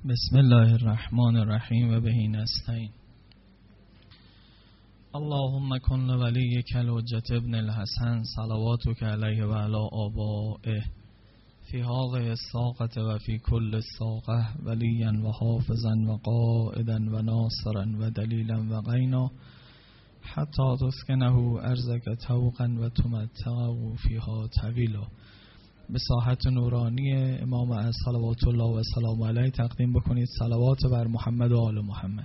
بسم الله الرحمن الرحیم و به نستعین. اللهم کن لولیک الحجة ابن الحسن صلواتک علیه و علی آبائه فی هذه الساقة و فی کل الساقة ولیا و حافظا و قائدا و ناصرا و دلیلا و غینا حتی تسکنه ارضک طوقا و تمتعه فیها طویلا. به ساحت نورانی امام صلوات الله و سلام علیه تقدیم بکنید صلوات بر محمد و آل محمد.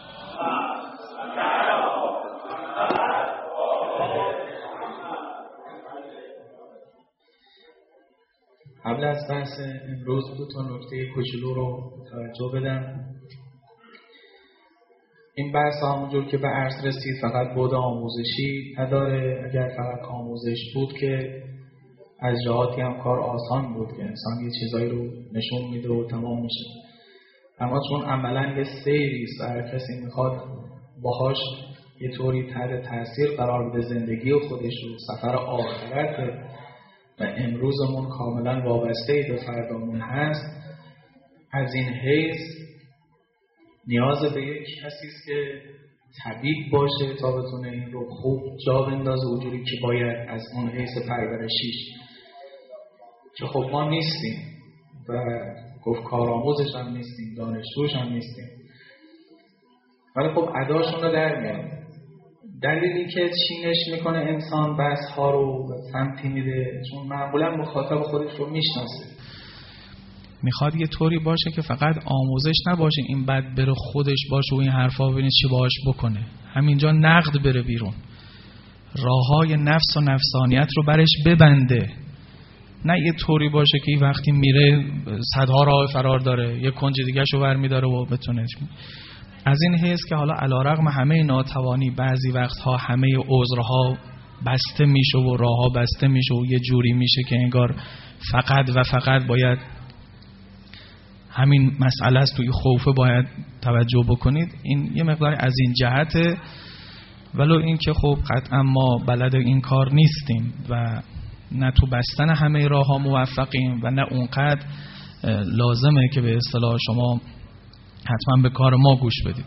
قبل از بحث امروز 2 نکته کوچولو رو توجه بدم. این بحث همونجور که به عرض رسید فقط بود آموزشی نداره. اگر فقط آموزش بود که از جهاتی هم کار آسان بود که انسان یه چیزایی رو نشون میده و تمام میشه، اما چون عملا یه سیریست و هر کسی میخواد باهاش یه طوری تحت تاثیر قرار بده زندگی و خودش رو، سفر آخرت و امروزمون کاملا وابسته به فردامون هست، از این حیث نیاز به یک کسی است که طبیب باشه تا بتونه این رو خوب جا بندازه اونجوری که باید از اون حیث پرورشیش، که خب ما نیستیم و گفت کارآموزش هم نیستیم، دانشجوش هم نیستیم، ولی خب اداشون رو در میاریم. دلیلی که چینش میکنه انسان بحث ها رو به سمتی میده چون معمولا مخاطب خودش رو میشناسه، میخواد یه طوری باشه که فقط آموزش نباشه، این بعد بره خودش باشه و این حرفا ببینید چی باهاش بکنه، همینجا نقد بره بیرون، راههای نفس و نفسانیت رو برش ببنده، نه یه طوری باشه که وقتی میره صدها راه فرار داره یه کنج دیگه شو برمیداره و بتونه. از این حیث که حالا علیرغم همه ناتوانی بعضی وقتها همه عذرها بسته میشه و راهها بسته میشه و یه جوری میشه که انگار فقط و فقط باید همین مسئله است، توی خوفه باید توجه بکنید. این یه مقداری از این جهته، ولو این که خب قطعا ما بلد این کار نیستیم و نه تو بستن همه راه ها موفقیم و نه اونقدر لازمه که به اصطلاح شما حتما به کار ما گوش بدید.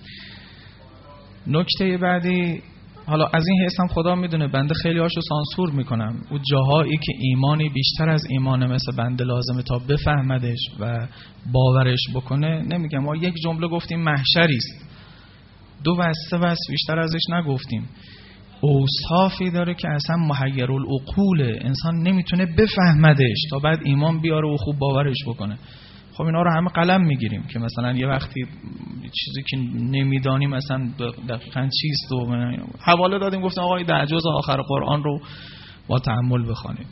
نکته بعدی، حالا از این حیث هم خدا میدونه بنده خیلی هاشو سانسور میکنم، اون جاهایی که ایمانی بیشتر از ایمانه مثل بنده لازمه تا بفهمدش و باورش بکنه نمیگم. ما یک جمله گفتیم محشریست، 2 و 3 بیشتر ازش نگفتیم. اوصافی داره که اصلا محیرالعقوله، انسان نمیتونه بفهمدش تا بعد ایمان بیاره و خوب باورش بکنه. خب اینا رو همه قلم میگیریم که مثلا یه وقتی چیزی که نمیدانیم مثلا دقیقاً چیست و حواله دادیم گفتیم آقا این 10 جزء آخر قرآن رو با تأمل بخونیم.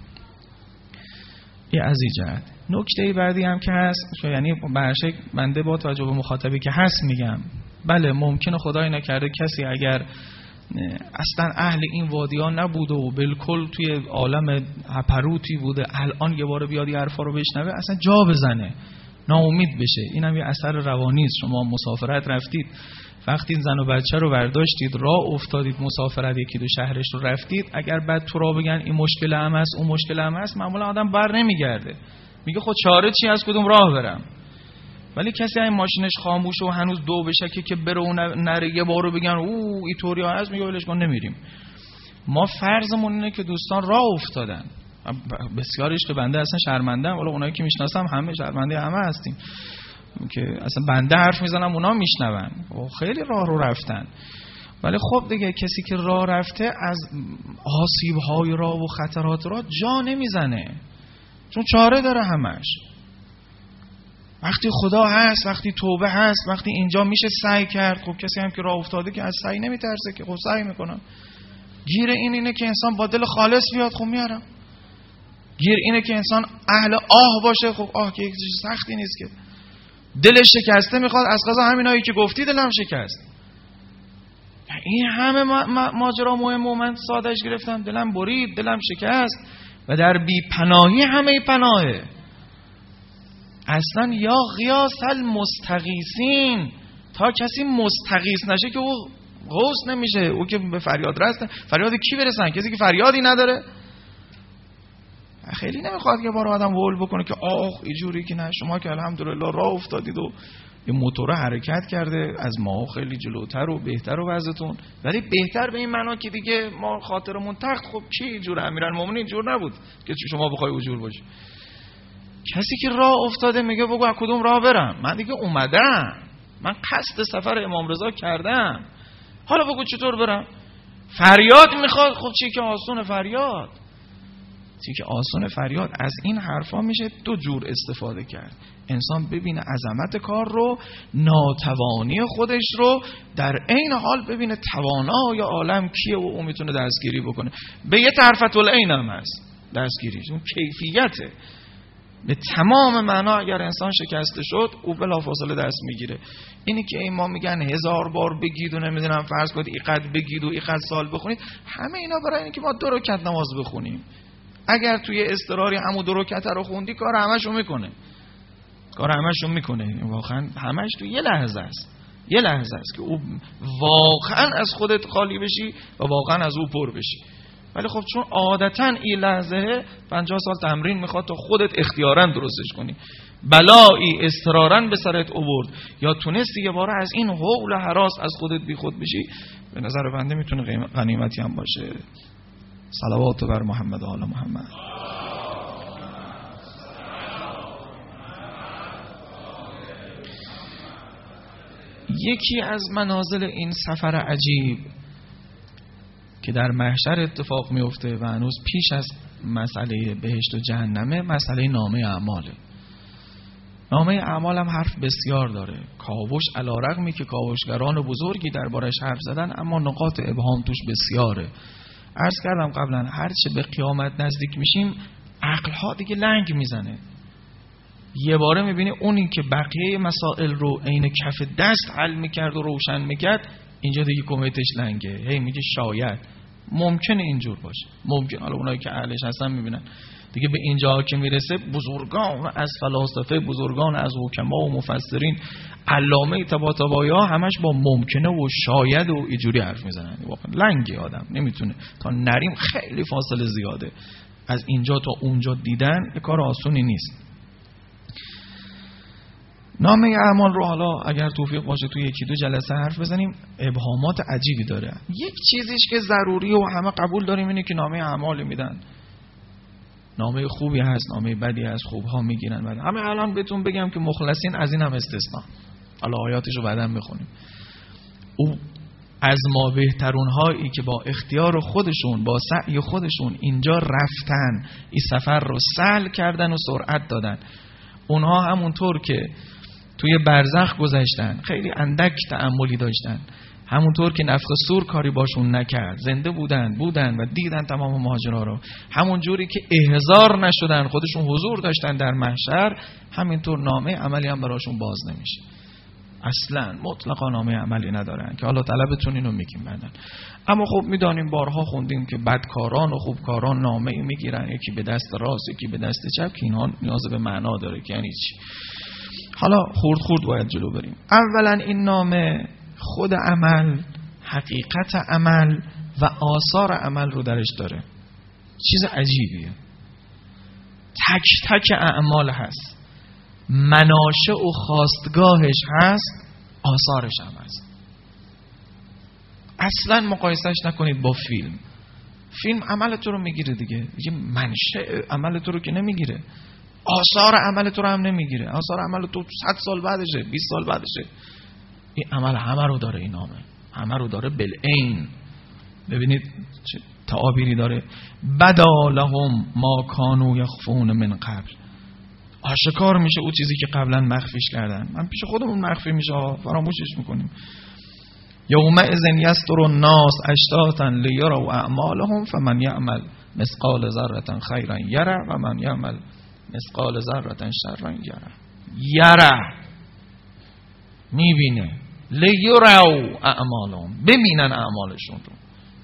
این از این جهت. نکته بعدی هم که هست، یعنی برشک بنده با توجه به مخاطبی که هست میگم بله ممکنه خدای نکرده کسی اگر اصلا اهل این وادیان نبوده و بالکل توی عالم هپروتی بوده الان یه بار بیاد این حرفا رو بشنوه اصلا جا بزنه، ناامید بشه. این هم یه اثر روانی است. شما مسافرت رفتید، وقتی زن و بچه رو برداشتید راه افتادید مسافرت 1-2 شهرش رو رفتید، اگر بعد تو راه بگن این مشکل هم هست اون مشکل هم هست معمولا آدم بر نمیگرده، میگه خود چاره چی، از کدوم راه برم. ولی کسی این ماشینش خاموشه و هنوز 2 بشکه که بره و نره یه بارو بگن او اینطوری هست، میگه ولش کن نمیریم. ما فرضمون اینه که دوستان راه افتادن، بسیاریش که بنده اصلا شرمنده‌ام، ولی اونایی که میشناسم همه شرمنده همه هستیم که اصلا بنده حرف میزنم اونا میشنون و خیلی راه رو رفتن. ولی خب دیگه کسی که راه رفته از آسیب‌های راه و خطرات راه جا نمیزنه، چون چاره داره همش. وقتی خدا هست، وقتی توبه هست، وقتی اینجا میشه سعی کرد. خب کسی هم که راه افتاده که از سعی نمیترسه که خب سعی میکنم. گیر اینه که انسان با دل خالص بیاد، خب میارم. گیر اینه که انسان اهل آه باشه، خب آه که یک چیز سختی نیست که. دلش شکسته میخواد، از قضا همینایی که گفتی دلم شکست. این همه ماجرا مهم و من سادهش گرفتم، دلم برید، دلم شکست و در بی پناهی همه پناهه. اصلا یا غیاث المستغیثین، تا کسی مستغیث نشه که او غوث نمیشه، او که به فریاد رسه. فریاد کی برسن؟ کسی که فریادی نداره. خیلی نمیخواد که بار آدم هول بکنه که آخ اینجوری که نه، شما که الحمدلله راه افتادید و این موتور حرکت کرده از ما خیلی جلوتر و بهتر و وضعتون، ولی بهتر به این معنا که دیگه ما خاطرمون تخت. خب کی اینجور؟ امیرالمومنین اینجور نبود که شما بخوای اونجور باشی. کسی که راه افتاده میگه بگو از کدوم راه برم، من دیگه اومدم، من قصد سفر امام رضا کردم، حالا بگو چطور برم. فریاد میخواد، خب چی که آسون فریاد، چی که آسون فریاد. از این حرفا میشه دو جور استفاده کرد. انسان ببینه عظمت کار رو، ناتوانی خودش رو، در عین حال ببینه توانای عالم کیه و اون میتونه دستگیری بکنه. به یه طرفت العین هم هست دستگیریش، اون کیفیته. به تمام معنا اگر انسان شکسته شد او بلافاصله دست میگیره. اینی که این ما میگن 1000 بار بگید و نمیدونم فرض کنید اینقدر بگید و اینقدر سال بخونید، همه اینا برای اینه که ما 2 رکعت نماز بخونیم. اگر توی اضطراری همون 2 رکعت رو خوندی کار همشو میکنه، کار همشو میکنه. واقعا همش تو یه لحظه است، یه لحظه است که او واقعا از خودت خالی بشی و واقعا از او پر بشی. ولی خب چون عادتاً این لحظه 50 سال تمرین میخواد تا خودت اختیاراً درستش کنی. بلایی اضطراراً به سرت آورد یا تونستی یه بار از این هول و هراس از خودت بی خود بشی، به نظر بنده میتونه غنیمتی هم باشه. صلوات بر محمد و آل محمد. یکی از منازل این سفر عجیب که در محشر اتفاق میفته و هنوز پیش از مسئله بهشت و جهنمه، مسئله نامه اعماله. نامه اعمال هم حرف بسیار داره. کاوش علی‌رغمی که کاوشگران بزرگی دربارش حرف زدن، اما نقاط ابهام توش بسیاره. عرض کردم قبلا هرچه به قیامت نزدیک میشیم عقلها دیگه لنگ میزنه. یه باره میبینی اونی که بقیه مسائل رو عین کف دست حل میکرد و روشن میکرد، اینجا دیگه کمیتش لنگه. هی میگه شاید ممکنه اینجور باشه، ممکن. حالا اونایی که اهلش هستن میبینن دیگه به اینجا که میرسه بزرگان از فلاسفه، بزرگان از حکما و مفسرین، علامه طباطبایی ها همش با ممکنه و شاید و اینجوری حرف میزنن. واقعا لنگه، آدم نمیتونه. تا نریم خیلی فاصله زیاده. از اینجا تا اونجا دیدن کار آسونی نیست. نامه اعمال رو حالا اگر توفیق باشه توی 1-2 جلسه حرف بزنیم. ابهامات عجیبی داره. یک چیزیش که ضروری و همه قبول داریم اینه که نامه اعمال میدن. نامه خوبی هست، نامه بدی هست، خوبها میگیرن. بعد همه الان بهتون بگم که مخلصین از این هم استثنا. حالا آیاتش رو بعداً میخونیم. او از ما بهترون هایی که با اختیار خودشون، با سعی خودشون اینجا رفتن، این سفر رو سهل کردن و سرعت دادن. اونها همونطور که توی برزخ گذشتن، خیلی اندک تأملی داشتن، همونطور که نفخ صور کاری باشون نکرد، زنده بودن و دیدن تمام ماجرا رو، همون جوری که احضار نشدن، خودشون حضور داشتن در محشر، همینطور نامه عملی هم براشون باز نمیشه. اصلا مطلقا نامه عملی ندارن که حالا طلبتون اینو میگیم بعدن. اما خب میدانیم، بارها خوندیم که بدکاران و خوبکاران نامه میگیرن، یکی به دست راست یکی به دست چپ، که اینها نیاز به معنا داره که یعنی چی. حالا خورد باید جلو بریم. اولا این نامه خود عمل، حقیقت عمل و آثار عمل رو درش داره. چیز عجیبیه. تک تک اعمال هست، مناشع و خواستگاهش هست، آثارش هم هست. اصلا مقایسهش نکنید با فیلم. فیلم عمل تو رو میگیره دیگه، منشأ عمل تو رو که نمیگیره، آثار عمل تو رو هم نمیگیره. آثار عمل تو 100 سال بعدشه، 20 سال بعدشه. این عمل همه رو داره، این نامه همه رو داره بالعین. ببینید چه تعابیری داره. بدا لهم ما کانوا یخفون من قبل. آشکار میشه اون چیزی که قبلا مخفیش کردن. من پیش خودمون مخفی میشه، فراموشش میکنیم. یومئذ یستر الناس اشتاتا لیروا اعمالهم فمن یعمل مثقال ذره خیرا یره و من یعمل مثقال ذره شرا یره. یره میبینه، لیروا اعمالهم، ببینن اعمالشون رو.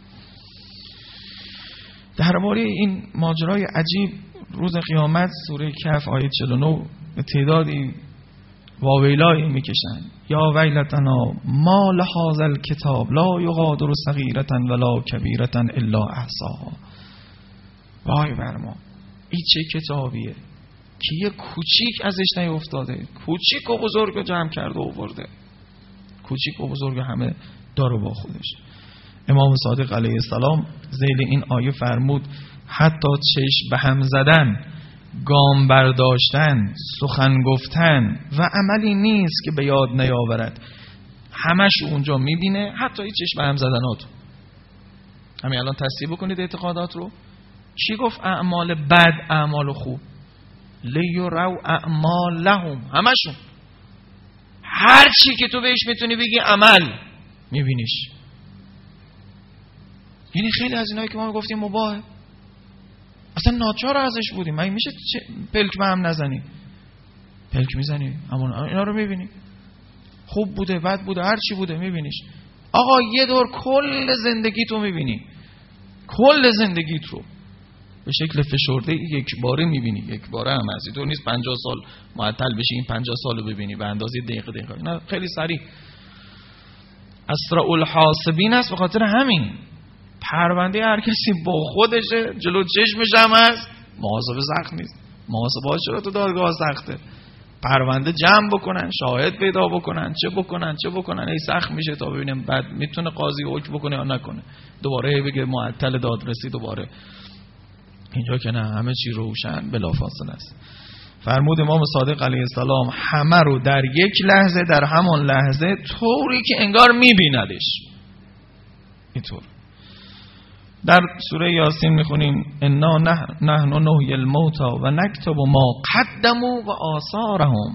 درباره این ماجرای عجیب روز قیامت سوره کهف آیه 49 به تعدادی واویلایی میکشن. یا ویلتنا ما لهذا الکتاب لا یغادر صغیرة ولا کبیرة الا احصاها. وای بر ما، این چه کتابیه که یه کوچیک ازش نیفتاده، کوچیک و بزرگ رو جمع کرده و آورده، کوچیک و بزرگ همه داره با خودش. امام صادق علیه السلام ذیل این آیه فرمود حتی چشم به هم زدن، گام برداشتن، سخن گفتن و عملی نیست که به یاد نیاورد، همش اونجا میبینه، حتی این چشم به هم زدنات. همین الان تصحیح بکنید اعتقادات رو. چی گفت؟ اعمال بد، اعمال خوب. لیروا اعمالهم، همشون. هر چی که تو بهش میتونی بگی عمل میبینیش. یعنی خیلی از اینایی که ما گفتیم مباهه، اصلا ناچار ازش بودیم. مگه میشه پلک به هم نزنی؟ پلک میزنی، اما اینا رو میبینی. خوب بوده، بد بوده، هر چی بوده میبینیش. آقا یه دور کل زندگیت رو میبینی، کل زندگیت رو به شکل فشرده یک باره میبینی. یک باره هم از اینطور نیست 50 سال معطل بشی این 50 سال رو ببینی به اندازه دقیقه. نه، خیلی سریع. اسرع الحاسبین است. به خاطر همین پرونده هر کسی با خودشه، جلو چشمش هم هست، محاسبه سخت نیست. محاسبه چرا تو دادگاه سخته؟ پرونده جمع بکنن، شاهد پیدا بکنن، چه بکنن ای سخت میشه تا ببینیم بعد میتونه قاضی حکم بکنه یا نکنه. دوباره بگه معطل دادرسی دوباره. اینجا که نه، همه چی روشن بلافاصله است. فرمود امام صادق علیه السلام همه رو در یک لحظه، در همان لحظه، طوری که انگار میبیندش. اینطور در سوره یاسین میخونیم انا نحن نحیی الموتى و نکتب ما قدموا و آثارهم.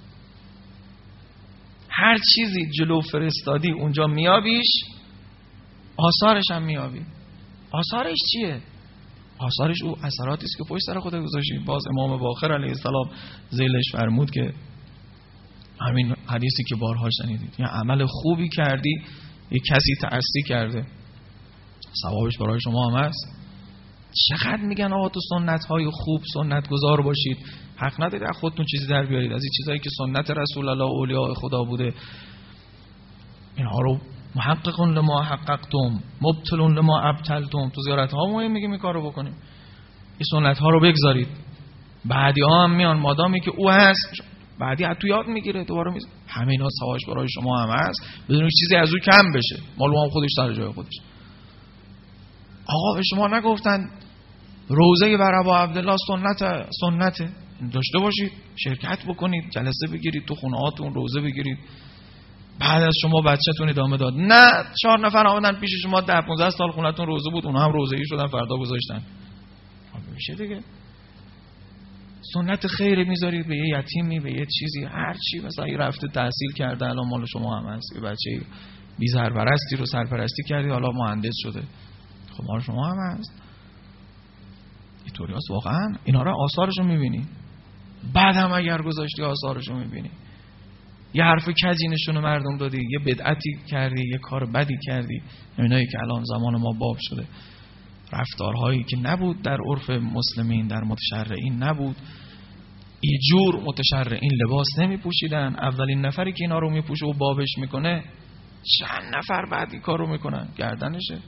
هر چیزی جلو فرستادی اونجا میابیش، آثارش هم میابی. آثارش چیه؟ آثارش او اثراتی است که پشت سر خود گذاشتی. باز امام باقر علیه السلام ذیلش فرمود که همین حدیثی که بارها شنیدید، یه عمل خوبی کردی، یه کسی تأسی کرده، ثوابش برای شما هم هست. چقدر میگن آقا تو سنت های خوب سنت گذار باشید، حق ندارید از خودتون چیزی در بیارید از این چیزایی که سنت رسول الله و اولیاء خدا بوده. اینها رو محققون لما حققتم مبطلون لما ابطلتم. تو زیارت ها مهم میگیم این کارو بکنیم، این سنت ها رو بگذارید. بعدی ها هم میان مادامی که او هست، بعدی از تو یاد میگیره دوباره همه اینا ثوابش برای شما هم هست، بدون چیزی از او کم بشه، مال هم خودش سر جای خودش. آقا به شما نگفتن روزه بر ابا عبدالله سنته داشته باشید، شرکت بکنید، جلسه بگیرید، تو خونه هاتون روزه بگیرید، بعد از شما بچه‌تون ادامه داد. نه 4 نفر آمدن پیش شما 10-15 سال خونه‌تون روزه بود، اونها هم روزه‌ای شدن فردا گذاشتن. میشه دیگه. سنت خیر میذارید به یه یتیمی، به یه چیزی، هر چی. مثلا این رفته تحصیل کرده الان مال شما هم هست، یه بچه بی سرپرستی رو سرپرستی کردی حالا مهندس شده، خب مال شما هم هست. اینطوری هست واقعا. اینا رو آثارشو میبینی، بعد هم اگر گذاشتی آثارشو میبینی. یه حرف کجی نشون مردم دادی، یه بدعتی کردی، یه کار بدی کردی، اینایی که الان زمان ما باب شده، رفتارهایی که نبود در عرف مسلمین، در متشرعین نبود. ایجور متشرعین لباس نمی پوشیدن، اولین نفری که اینا رو میپوشه و بابش میکنه چند نفر بعد این کار رو میکنن، گردنشه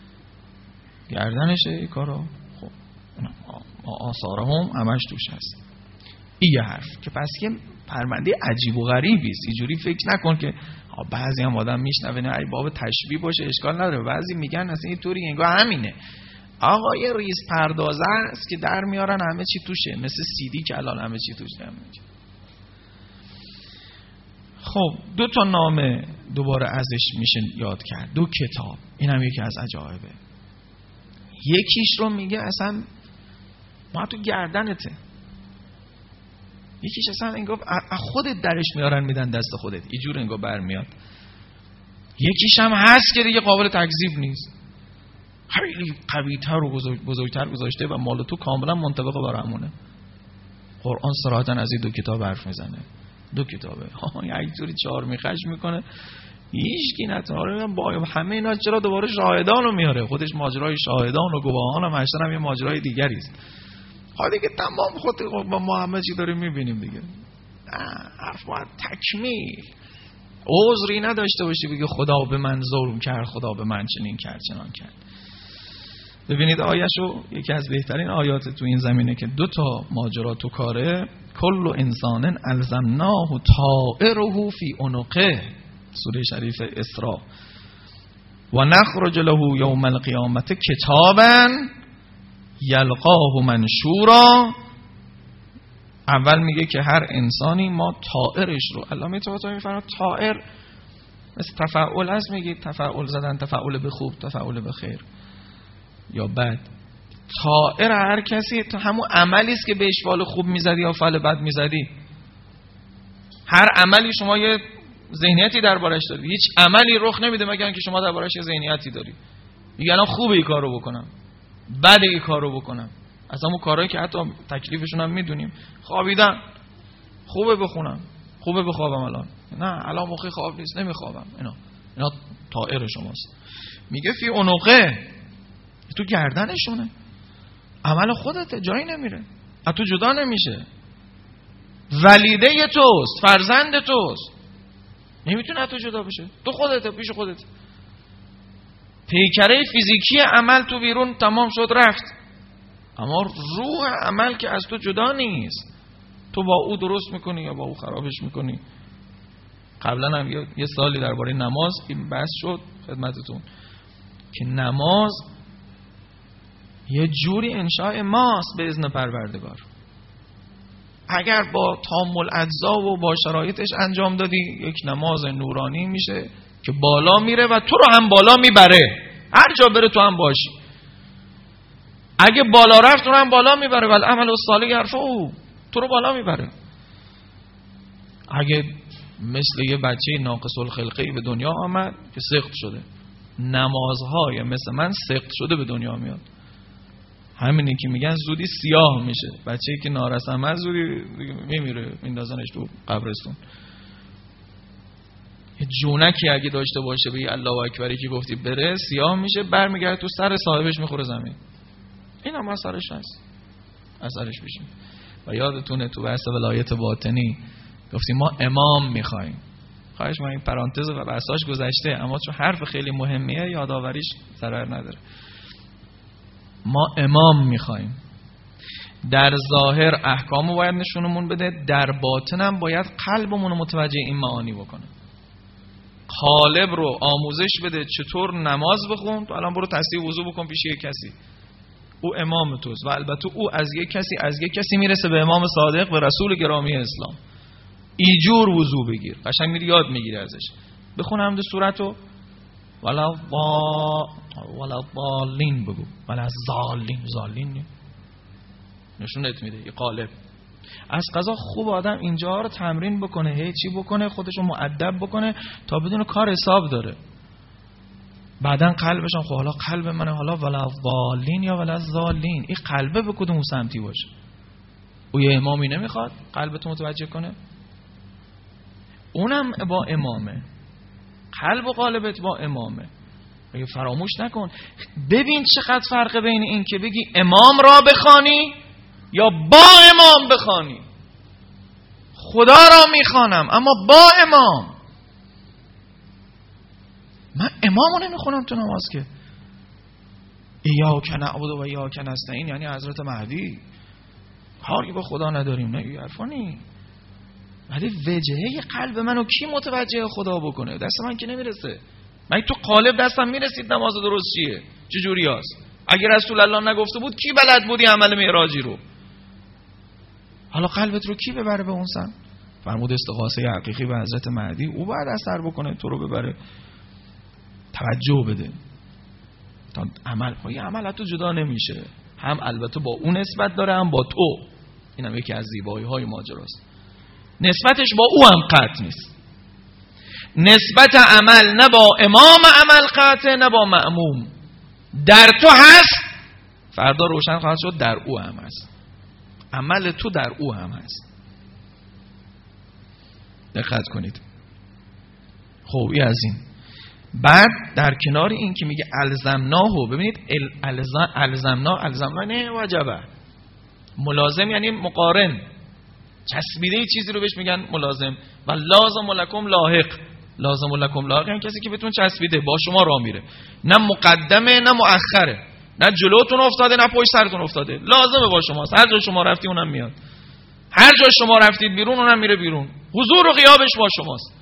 این کار رو. خب آثارهم همش توش هست. این یه حرف که پس یه پرونده عجیب و غریبی است. اینجوری فکر نکن که بعضی هم آدم میشنوه نه ای باب تشبیه باشه اشکال نداره، بعضی میگن اصلا اینطوری انگار همینه. آقا یه ریز پردازه است که در میارن همه چی توشه، مثل CD که الان همه چی توشه. خب 2 تا نامه دوباره ازش میشه یاد کرد، 2 کتاب. این هم یکی از عجایبه. یکیش رو میگه اصلا ما تو گردنته، یکیش اصلا انگار خودت درش میارن میدن دست خودت، اینجور انگار برمیاد. یکیش هم هست که دیگه قابل تکذیب نیست، خیلی قوی‌تر و بزرگتر گذاشته و مال تو کاملا منطبق با همونه. قرآن صراحتا از این 2 کتاب حرف میزنه. 2 کتابه. یک جوری 4 میخش میکنه هیچکی نتونه. با همه اینا چرا دوباره شاهدان رو میاره؟ خودش ماجرای شاهدان و گواهان هم هشتن هم یه ماجرای دیگری است. حالا دیگه تمام خود با ما همه چی داریم میبینیم دیگه. حرف باید تکمیل، عذری نداشته باشی بگه خدا به من ظلم کرد، خدا به من چنین کرد چنان کرد. ببینید آیه‌شو، یکی از بهترین آیات تو این زمینه که دو تا ماجرا تو کاره. کل انسان الزمناه طائره فی عنقه، سوره شریف اسراء، و نخرج له یوم القیامت کتابا یلقاه منشورا. اول میگه که هر انسانی ما طائرش رو، علامه طباطبایی میفرماید طائر مثل تفاعل هست، میگه تفاعل زدن، تفاعل به خوب، تفاعل به خیر یا بد. طائر هر کسی تو همون عملی است که بهش فال خوب میزدی یا فال بد میزدی. هر عملی شما یه ذهنیتی دربارش داری، هیچ عملی رخ نمیده مگر اینکه شما دربارش یه ذهنیتی داری. میگه الان خوبه این کارو بکنم، بده این کارو بکنم. از همون کارهایی که حتی تکلیفشون هم میدونیم. خوابیدن، خوبه بخونم، خوبه بخوابم الان، نه الان موقع خواب نیست نمیخوابم. اینا طائر شماست. میگه فی عنقه، تو گردنشونه، عمل خودته، جایی نمیره، از تو جدا نمیشه، ولیده توست، فرزند توست، نمیتونه از تو جدا بشه، تو خودته، پیش خودت. پیکره فیزیکی عمل تو بیرون تمام شد رفت، اما روح عمل که از تو جدا نیست. تو با او درست میکنی یا با او خرابش میکنی. قبلا هم یه سالی درباره نماز این بحث شد خدمتتون که نماز یه جوری انشاء ماست به اذن پروردگار. اگر با تامل اجزا و با شرایطش انجام دادی، یک نماز نورانی میشه که بالا میره و تو رو هم بالا میبره. هر جا بره تو هم باشی. اگه بالا رفت تو رو هم بالا میبره. ولی عمل الصالح یرفعه، تو رو بالا میبره. اگه مثل یه بچه ناقص الخلقه‌ای به دنیا آمد که سقط شده، نمازهای مثل من سقط شده به دنیا میاد. همینی که میگن زودی سیاه میشه. بچه‌ای که نارسم از زودی میمیره، میندازنش تو قبرستون. یه جونکی اگه داشته باشه به الله اکبری که گفتی بره، سیاه میشه، برمیگرده تو سر صاحبش میخوره زمین. این هم اثرش هست، اثرش میشه. و یادتونه تو بحث ولایت باطنی گفتیم ما امام میخوایم. خواهش ما این پرانتز و بحثاش گذشته، اما چون حرف خیلی مهمیه یادآوریش ضرر نداره. ما امام میخوایم. در ظاهر احکامو باید نشونمون بده، در باطنم باید قلبمون رو متوجه این معانی بکنه. قالب رو آموزش بده چطور نماز بخون. تو الان برو تصحیح وضو بکن پیش یک کسی، او امام توست. و البته او از یک کسی میرسه به امام صادق، به رسول گرامی اسلام. ایجور وضو بگیر، قشنگ میری یاد میگیری ازش. بخون حمد سورتو، ولا ضالین بگو، ولا ضالین نشونت میده یه قالب. از قضا خوب آدم اینجا رو تمرین بکنه، هیچی بکنه، خودشو مؤدب بکنه تا بدون کار حساب داره. بعدن قلبش هم خب حالا قلب منه، حالا ولا ضالین یا ولا ضالین، این قلبه به کدوم سمتی باشه؟ او یه امامی نمیخواد قلبتو متوجه کنه؟ اونم با امامه، قلب و قالبت با امامه. اگه فراموش نکن. ببین چقدر فرق بین این که بگی امام را بخوانی یا با امام بخوانی. خدا را میخوانم اما با امام. من امامو نمیخونم تو نماز که. ایاک نعبد و ایاک نستعین یعنی حضرت مهدی، کاری با خدا نداریم، نه این حرفا نی. ولی وجهه قلب منو کی متوجه خدا بکنه؟ دست من که نمیرسه. من تو قالب دستم میرسید نماز درست چیه، چه جوری است؟ اگر رسول الله نگفته بود کی بلد بودی عمل معراجی رو؟ حالا قلبت رو کی ببره به اون سمت؟ فرمود استغاثه حقیقی به حضرت مهدی، او باید اثر بکنه، تو رو ببره. توجه بده تا عمل کنی. عمل تو جدا نمیشه، هم البته با اون نسبت داره هم با تو. اینم یکی از زیبایی‌های ماجراست. نسبتش با او هم قطع نیست. نسبت عمل نه با امام عمل قطع نه با مأموم. در تو هست، فردا روشن خواهد شد در او هم هست. عمل تو در او هم هست. دقت کنید. خب این از این. بعد در کنار این که میگه الزمناهو، ببینید الزمنا نه واجبه. ملازم یعنی مقارن، چسبیده چیزی رو بهش میگن ملازم. و لازم لکم لاحق، لازم لکم لاحق یعنی کسی که بهتون چسبیده با شما راه میره، نه مقدمه نه مؤخره، نه جلوتون افتاده نه پشت سرتون افتاده، لازمه با شماست. هر جا شما رفتی اونم میاد، هر جا شما رفتید بیرون اونم میره بیرون، حضور و غیابش با شماست.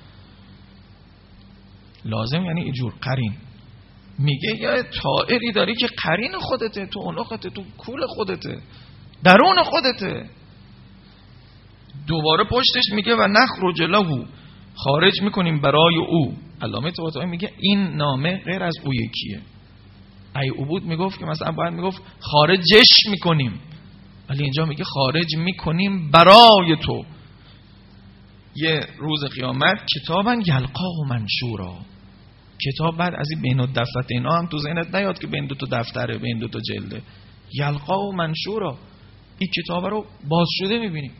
لازم یعنی اینجور قرین. میگه یه طائری داری که قرین خودته، تو عنقته، تو کول خودته، درون خودته. دوباره پشتش میگه و نخرج له، خارج میکنیم برای او. علامه طباطبایی میگه این نامه غیر از او یکیه. ای او بود میگفت که مثلا باید میگفت خارجش میکنیم، ولی اینجا میگه خارج میکنیم برای تو. یه روز قیامت کتابن یلقا و منشورا، کتاب بعد از این بین الدفتر اینا هم تو ذهنت نیاد که بین دو تا دفتره، بین دو تا جلده. یلقا و منشورا، این کتاب رو باز شده میبینی.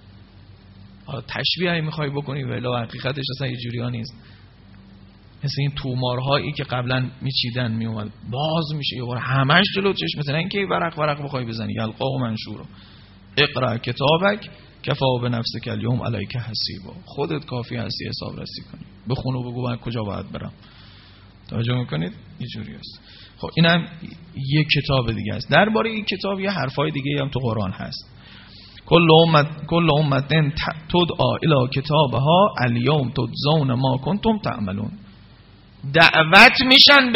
تشبیه میخوای بکنی ولی حقیقتش اصلا یه جوری ها نیست. مثل این تومارهایی که قبلا میچیدن میومد باز میشه یه بار همش جلو چشم، مثلا اینکه ورق بخوای بزنی. یلقا و منشورا، اقرا کتابک کفا بنفسک الیوم علیک حسیبا، خودت کافی هستی حساب رسی کنی. بخون و بگو من کجا باید برم. توجه میکنید؟ اینجوری است. خب اینم یک کتاب دیگه است. درباره این کتاب یه حرفای دیگه هم تو قرآن هست. کل امت تدعا الی کتابها الیوم تجزون ما کنتم تعملون. دعوت میشن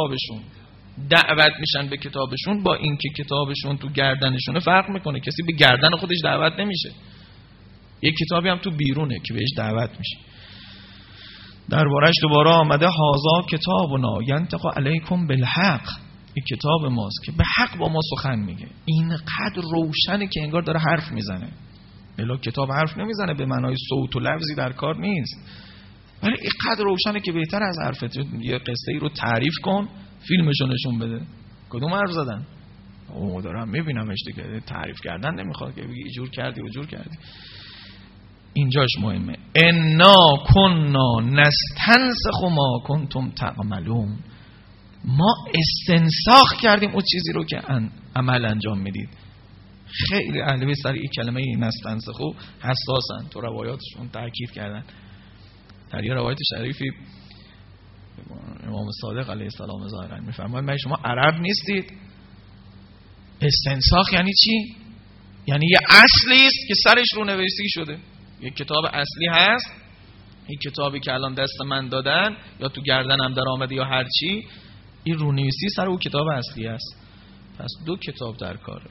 به کتابشون، با اینکه کتابشون تو گردنشونه فرق میکنه. کسی به گردن خودش دعوت نمیشه، یک کتابی هم تو بیرونه که بهش دعوت میشه. دربارش دوباره آمده هازا کتابنا ینطق علیکم بالحق، این کتاب ماست که به حق با ما سخن میگه. اینقدر روشنه که انگار داره حرف میزنه. الا کتاب حرف نمیزنه به معنای صوت و لفظی در کار نیست، ولی اینقدر روشنه که بهتر از حرفت. یه قصه ای رو تعریف کن، فیلمشو نشون بده. کدوم حرف زدن؟ او دارم میبینمش دیگه، تعریف کردن نمیخواد که بگی اینجور کردی اونجور کردی. اینجاش مهمه. انا کنا نستنسخ ما کنتم تعملون، ما استنساخ کردیم اون چیزی رو که عمل انجام میدید. خیلی اهل بیت سر این کلمه نستنسخو حساسن، تو روایاتشون تاکید کردن. در یه روایت شریفی امام صادق علیه السلام ظاهرا میفرماید من شما عرب نیستید. استنساخ یعنی چی؟ یعنی یه اصلی است که سرش رو نوشته شده. یک کتاب اصلی هست، این کتابی که الان دست من دادن یا تو گردنم در آمده یا هر چی، این رونویسی سر اون کتاب اصلی است. پس دو کتاب در کاره،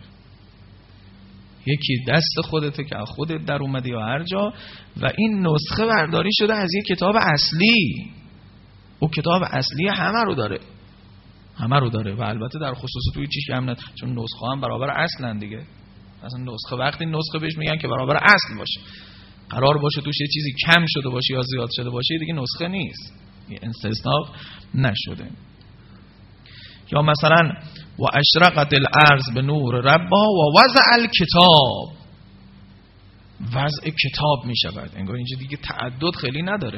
یکی دست خودته که از خودت در اومده یا هر جا، و این نسخه برداری شده از یک کتاب اصلی. اون کتاب اصلی همه رو داره و البته در خصوص توی چیش که هم چون نسخه هم برابر اصلن دیگه. اصلا نسخه وقتی نسخه بهش میگن که برابر اصل باشه، قرار باشه توش یه چیزی کم شده باشه یا زیاد شده باشه، دیگه نسخه نیست، یه استثناء نشده. یا مثلا و اشرقت الارض به نور ربها و وضع الکتاب، وضع کتاب می شود. انگار اینجا دیگه تعدد خیلی نداره.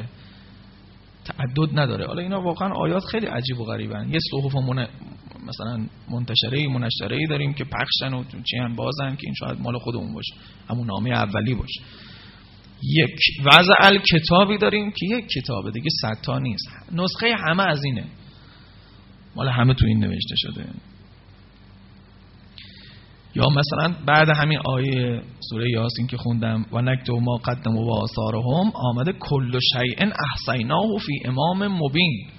حالا اینا واقعا آیات خیلی عجیب و غریبن. یه صحف مثلا منشره‌ای داریم که پخشن و چی هم بازن که این شاید مال خودمون باشه، همون نامه اولی باشه. یک وضع الکتابی داریم که یک کتابه دیگه، 100 تا نیست، نسخه همه از اینه، مال همه تو این نوشته شده. یا مثلا بعد همین آیه سوره یاسین که خوندم و نکتب ما قدموا و آثارهم، آمده کل شیء احصیناه فی امام مبین.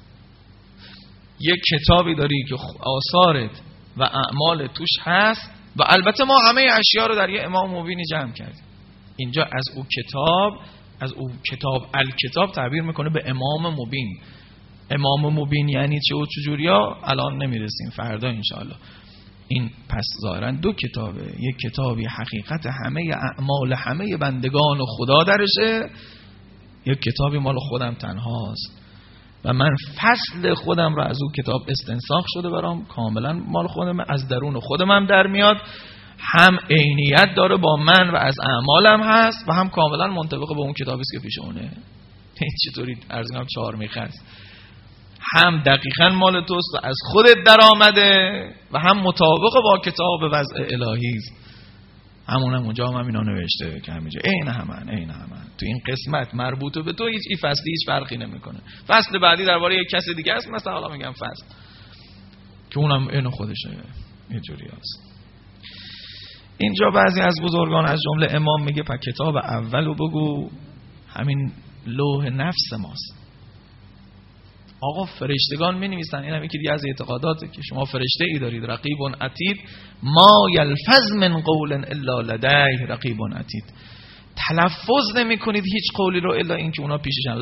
یک کتابی داری که آثارت و اعمال توش هست و البته ما همه اشیا رو در یه امام مبینی جمع کردیم. اینجا از او کتاب الکتاب تعبیر میکنه به امام مبین. امام مبین یعنی چه و چجوریا الان نمیرسیم، فردا انشاءالله. این پس ظاهرا دو کتابه، یک کتابی حقیقت همه اعمال همه بندگان و خدا درشه، یک کتابی مال خودم تنهاست و من فصل خودم را از اون کتاب استنساخ شده برام، کاملا مال خودم، از درون خودم هم در میاد، هم عینیت داره با من و از اعمالم هست و هم کاملا منطبق با اون کتابی است که پیش اونه. چطوری عرض کنم 4 میخه است، هم دقیقاً مال توست و از خودت در آمده و هم مطابق با کتاب وضع الهی است. همون هم اونجا هم اینا نوشته که همینجا عین همن. تو این قسمت مربوط به تو هیچ فصلی هیچ فرقی نمیکنه. فصل بعدی درباره یک کس دیگه است، مثلا حالا میگم فصل که اونم این خودشه یه جوری هست. اینجا بعضی از بزرگان از جمله امام میگه پس کتاب اولو بگو همین لوح نفس ماست. آقا فرشتگان می نویسن، این هم یکی دیگه از اعتقاداته که شما فرشته ای دارید رقیب عتید، ما یلفظ من قول الا لدیه رقیب عتید، تلفظ نمی کنید هیچ قولی رو الا این که اونا پیششن،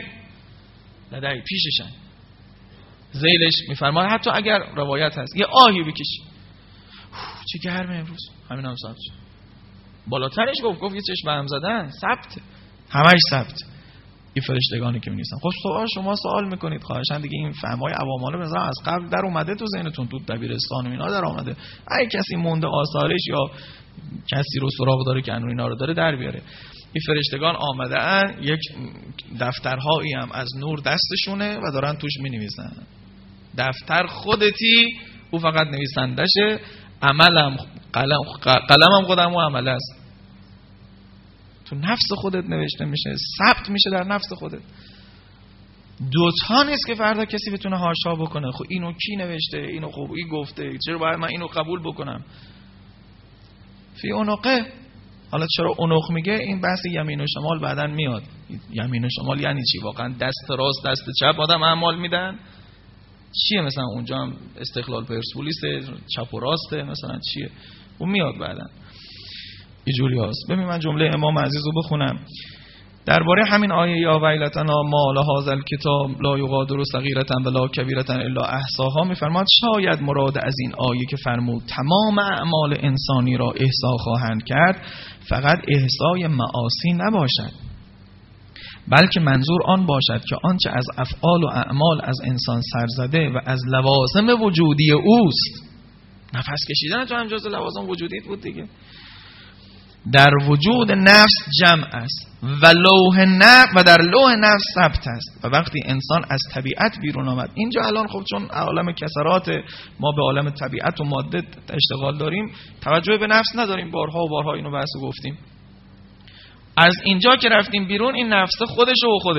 لدیه پیششن. ذیلش میفرماید حتی اگر روایت هست یه آهی بکشی چه گرمه امروز، همین هم ثبت شد. بالاترش گفت یه چشم هم زدن ثبت، همش ثبت. این فرشتگانی که می‌نویسن. خب شما سوال میکنید خواهشاً دیگه این فهمای عوامانه مثلا از قبل در اومده تو ذهنتون، تو دبیرستان و اینا در اومده، اگه کسی مونده آثارش یا کسی رو سراغ داره که اینا رو داره در بیاره. این فرشتگان آمده‌اند، یک دفترهایی هم از نور دستشونه و دارن توش می‌نویسن. دفتر خودتی، او فقط نویسندشه، عملم قلمم خودم و عمله است. تو نفس خودت نوشته میشه، ثبت میشه در نفس خودت. دوتا نیست که فردا کسی بتونه حاشا بکنه خب اینو کی نوشته، اینو خب این گفته، چرا باید من اینو قبول بکنم. فی عنقه. حالا چرا عنق میگه، این بحث یمین و شمال بعداً میاد. یمین و شمال یعنی چی واقعا؟ دست راست دست چپ آدم اعمال میدن چیه؟ مثلا اونجا هم استقلال پرسپولیسه، چپ و راسته، مثلا چیه؟ اون میاد بعداً اینجوری هست. ببین من جمله امام عزیز رو بخونم درباره همین آیه یا ویلتنا ما لهذا الکتاب لا یغادر صغیرة ولا کبیرة الا احصاها. میفرماد شاید مراد از این آیه که فرمود تمام اعمال انسانی را احصا خواهند کرد فقط احصای معاصی نباشد، بلکه منظور آن باشد که آنچه از افعال و اعمال از انسان سرزده و از لوازم وجودی اوست. نفس کشیدن تو هم جز لوازم وجودی بود دیگه. در وجود نفس جمع است و در لوح نفس ثبت است. و وقتی انسان از طبیعت بیرون آمد، اینجا الان خب چون عالم کسرات ما به عالم طبیعت و ماده اشتغال داریم، توجه به نفس نداریم، بارها و بارها اینو بحث گفتیم. از اینجا که رفتیم بیرون، این نفس خودش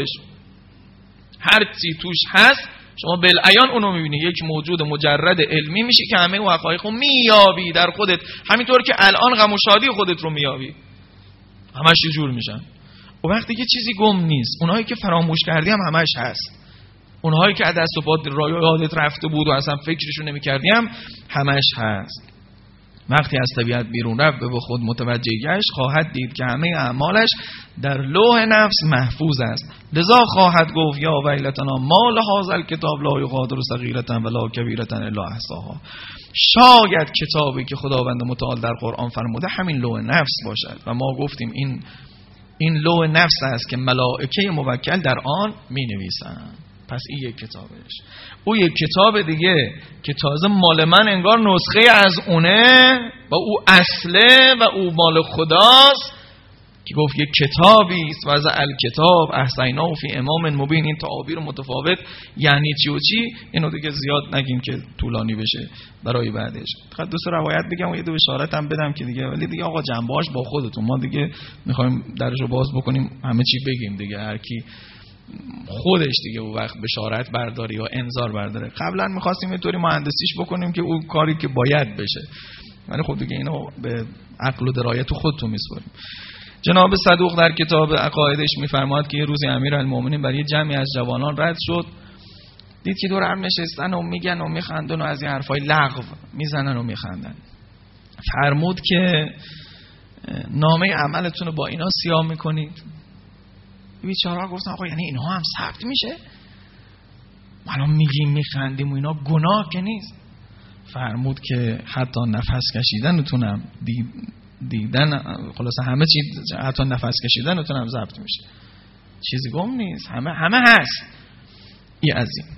هر چی توش هست شما بالعیان اونو میبینی، یک موجود مجرد علمی میشی که همه اون حقایق رو میابی در خودت، همینطور که الان غم و شادی خودت رو میابی، همش یه جور میشن. و وقتی که چیزی گم نیست، اونهایی که فراموش کردی هم همش هست، اونهایی که از دست و پات یادت رفته بود و اصلا فکرشو نمیکردی هم همش هست. وقتی از طبیعت بیرون رفت به خود متوجه گشت، خواهد دید که همه اعمالش در لوح نفس محفوظ است. لذا خواهد گفت یا ویلتنا ما لهذا الکتاب لا یغادر صغیرة ولا کبیرة الا احصاها. شاید کتابی که خداوند متعال در قرآن فرموده همین لوح نفس باشد. و ما گفتیم این لوح نفس است که ملائکه موکل در آن می نویسند. پس این یک کتابش. او یک کتاب دیگه که تازه مال من انگار نسخه از اونه و او اصله و او مال خداست، که گفت یک کتابی است و از الکتاب احصیناه فی امام مبین. این تعابیر متفاوت یعنی چی و چی، اینو دیگه زیاد نگیم که طولانی بشه برای بعدش. فقط دو سه روایت بگم و یه دو اشارت هم بدم که دیگه، ولی دیگه آقا جنبه‌اش با خودتون، ما دیگه می‌خوایم درشو باز بکنیم همه چی بگیم دیگه، هر کی خودش دیگه اون وقت بشارت برداری یا انذار برداره. قبلا می‌خواستیم اینطوری مهندسیش بکنیم که اون کاری که باید بشه، ولی خب دیگه اینو به عقل و درایت خودتون میسپاریم. جناب صدوق در کتاب عقایدش میفرماد که یه روزی امیرالمومنین برای جمعی از جوانان رد شد، دید که دور هم نشستن و میگن و میخندن و از این حرفای لغو میزنن و میخندن. فرمود که نامه عملتون رو با اینا سیاه میکنید. بیچاره‌ها گفتن آقا یعنی اینها هم ثبت میشه؟ ما الان میگیم میخندیم و اینا گناه که نیست. فرمود که حتی نفس کشیدنتون هم دیدن، خلاصه همه چیز، حتی نفس کشیدنتون هم ضبط میشه، چیزی گم نیست، همه هست. این از این.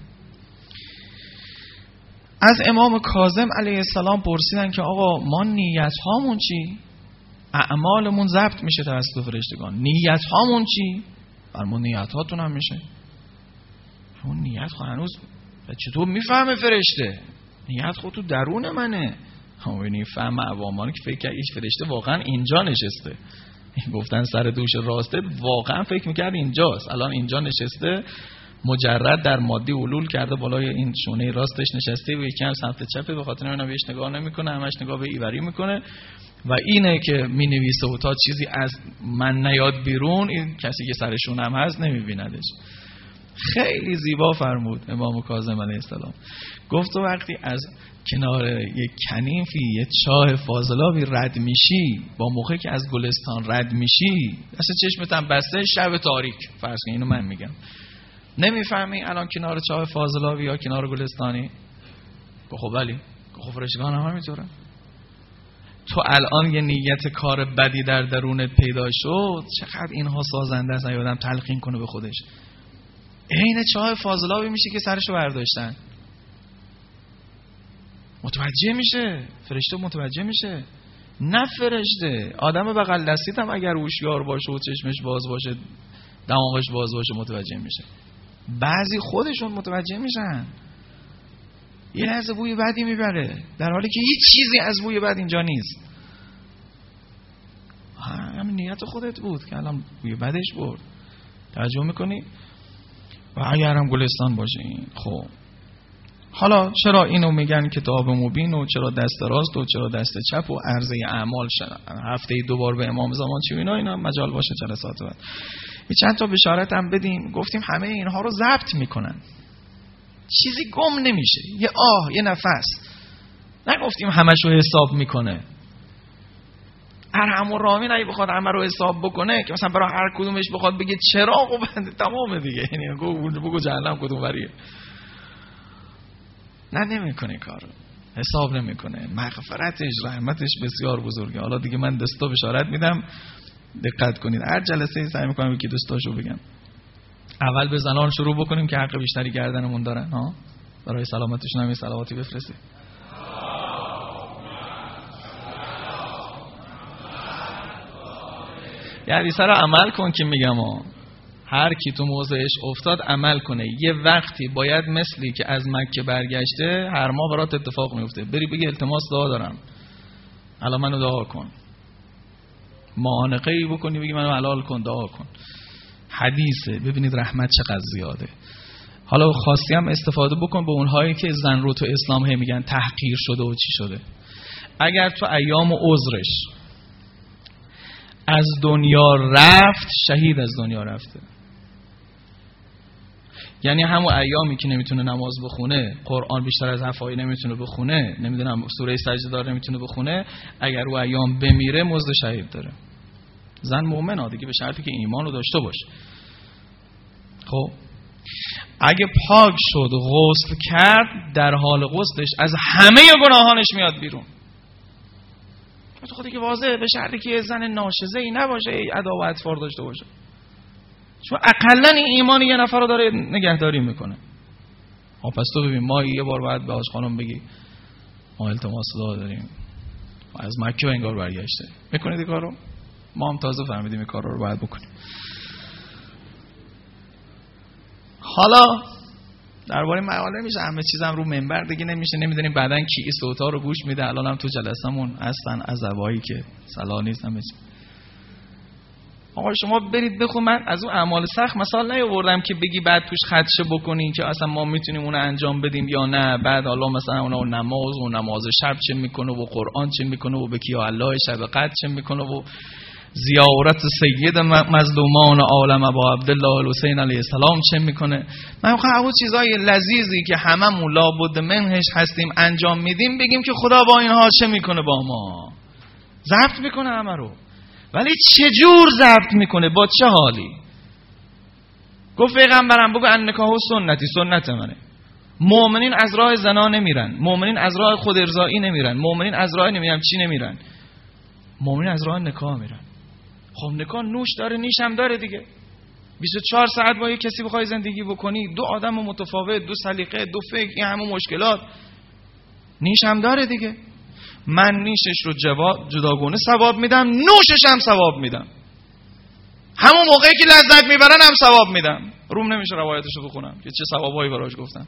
از امام کاظم علیه السلام پرسیدن که آقا ما نیت هامون چی؟ اعمالمون ضبط میشه توسط فرشتگان، نیت هامون چی؟ فرمود نیت هاتون هم میشه. اون نیت خود هنوز چطور میفهمه فرشته؟ نیت خود تو درون منه. همونی فهم عوامانی که فکر کرد ایش فرشته واقعا اینجا نشسته، گفتن سر دوش راسته، واقعا فکر میکرد اینجاست، الان اینجا نشسته مجرد در مادی علول کرده بالای این شونه راستش نشسته و یکی هم سمت چپه، به خاطر اینم بهش نگاه نمیکنه، همش نگاه به ایوری میکنه و اینه که مینویسه و تا چیزی از من نیاد بیرون این کسی که سر شونم هست نمیبیندش. خیلی زیبا فرمود امام کاظم علیه السلام، گفت وقتی از کنار یک کنیفی یک چاه فاضلابی رد میشی، با موقعی که از گلستان رد میشی اصلا چشمت هم بسته، شب تاریک فرض کن، اینو من میگم، نمیفهمی الان کنار چاه فاضلابی یا کنار گلستانی؟ خب ولی خب فرشتگان هم همینطوره. تو الان یه نیت کار بدی در درونت پیدا شد، چقدر اینها سازنده است آدم تلقین کنه به خودش. عین چاه فاضلابی میشه که سرشو برداشتن، متوجه میشه، فرشته متوجه میشه. نه فرشته، آدم بغل دستیت هم اگر هوشیار باشه و چشمش باز باشه، دماغش باز باشه، متوجه میشه. بعضی خودشون متوجه میشن، یه لحظه بوی بدی میبره در حالی که هیچ چیزی از بوی بد اینجا نیست. همین نیت خودت بود که الان بوی بدش برد. توجه میکنی؟ و اگر هم گلستان باشه این. خب حالا چرا اینو میگن کتاب مبین و چرا دست راست و چرا دست چپ و عرضه اعمال هفته 2 بار به امام زمان چی اینا مجال باشه جلسات بعد چند تا بشارت هم بدیم. گفتیم همه اینها رو ضبط میکنن، چیزی گم نمیشه، یه آه یه نفس. نگفتیم همشو حساب میکنه. ارحم الراحمین اگه بخواد همه رو حساب بکنه که مثلا برای هر کدومش بخواد بگه چرا، خب تمام دیگه، یعنی بگو جهنم کدوم وریه. نه نمیکنه کارو، حساب نمیکنه. مغفرتش رحمتش بسیار بزرگه. حالا دیگه من دستا بشارت میدم، دقت کنید. هر جلسه سعی میکنم یکی دستاشو بگم. اول به زنان شروع بکنیم که حق بیشتری گردنمون دارن ها، برای سلامتشون هم یه صلواتی بفرستید. یه حدیثه رو عمل کن که میگم ها، هر کی تو موضعش افتاد عمل کنه. یه وقتی باید مثلی که از مکه برگشته هر ماه برات اتفاق میفته، بری بگی التماس دعا دارم، الان منو دعا کن، معانقه‌ای بکنی بگی منو حلال کن، دعا کن. حدیثه، ببینید رحمت چقدر زیاده. حالا خواستی هم استفاده بکن به اونهایی که زن رو تو اسلام هم میگن تحقیر شده و چی شده. اگر تو ایام عذرش از دنیا رفت، شهید از دنیا رفته. یعنی همون ایامی که نمیتونه نماز بخونه، قرآن بیشتر از هفایی نمیتونه بخونه، نمیدونم سوره سجده دار نمیتونه بخونه، اگر او ایام بمیره مزد شهید داره. زن مؤمنه دیگه، به شرطی که ایمان رو داشته باشه. خب اگه پاک شد غسل کرد، در حال غسلش از همه گناهانش میاد بیرون. تو خودی که واضحه، به شرطی که زن ناشزه‌ای نباشه، ادا و اطفار داشته باشه. چون اقلن این ایمان یه نفر رو داره نگهداری میکنه. پس تو ببین، ما یه بار باید به آج خانم بگی ما التماس دعا داریم، از مکه انگار برگشته. میکنید این کارو؟ ما هم تازه فهمیدیم این کار رو باید بکنیم. حالا درباره مقاله میشه، همه چیزم رو منبر دیگه نمیشه، نمیدونیم بعدن کی این صوتا رو گوش میده. الان هم تو جلسمون هستن عزبایی که صلاح نیست همه چی. آقا شما برید بخون. من از اون اعمال سخت مثال نیاوردم که بگی بعد توش خدشه بکنین که اصلا ما میتونیم اون انجام بدیم یا نه. بعد حالا مثلا اون نماز شب چه میکنه و قرآن چه میکنه و به کیا الله شب قدر چه میکنه و زیارت سید مظلومان عالم ابا عبدالله الحسین علیه السلام چه میکنه. من میخوام اون چیزای لذیذی که هممون لابد منهش هستیم انجام میدیم بگیم که خدا با اینها چه میکنه با ما. ضبط میکنه همه رو، ولی چجور ضبط میکنه، با چه حالی؟ گفت پیغمبرم بگو ان نکاح سنتی، سنت منه. مؤمنین از راه زنا نمیرن، مؤمنین از راه خود ارضایی نمیرن، مؤمنین از راه نمیرن چی نمیرن، مؤمنین از راه نکاح میرن. خب نکاح نوش داره نیش هم داره دیگه. 24 ساعت با یک کسی بخوای زندگی بکنی، دو آدم متفاوت، دو سلیقه، دو فکر، این همه مشکلات، نیش هم داره دیگه. من نیشش رو جداگونه ثواب میدم، نوشش هم ثواب میدم. همون موقعی که لذت میبرن هم ثواب میدم. روم نمیشه روایتش رو بخونم که چه ثوابایی براش گفتن.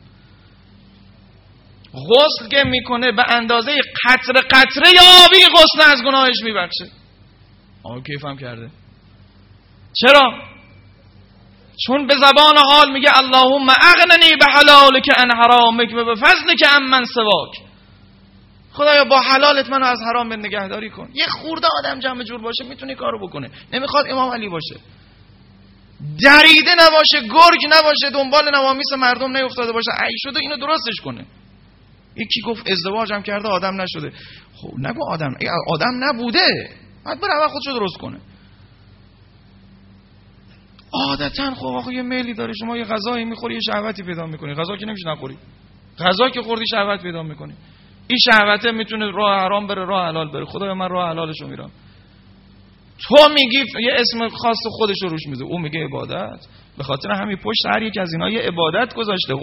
غسل که میکنه به اندازه قطره قطره آبی غسل از گناهش میبخشه. آقا کیفم کرده. چرا؟ چون به زبان حال میگه اللهم اغننی بحلالک عن حرامک و بفضلک عمن سواک. خدایا با حلالت منو از حرام نگهداری کن. یه خورده آدم جمع جور باشه میتونه کارو بکنه. نمیخواد امام علی باشه، دریده نباشه، گرگ نباشه، دنبال نوامیس مردم نیفتاده باشه، ای شده اینو درستش کنه. یکی گفت ازدواج هم کرده آدم نشده. خب نگو آدم نبوده، بعد بره اول خودشو درست کنه. عادتاً خب آخه یه میلی داره، شما یه غذایی میخوری یه شهوتی پیدا میکنی. غذا که نمیشه نخوری، غذا که خوردی شهوت پیدا میکنی. این شهوته میتونه راه حرام بره راه حلال بره. خدایا من راه حلالشو میرم. تو میگی یه اسم خاص خودشو روش میذاره، اون میگه عبادت. به خاطر همین پشت هر یک از اینا یه عبادت گذاشته.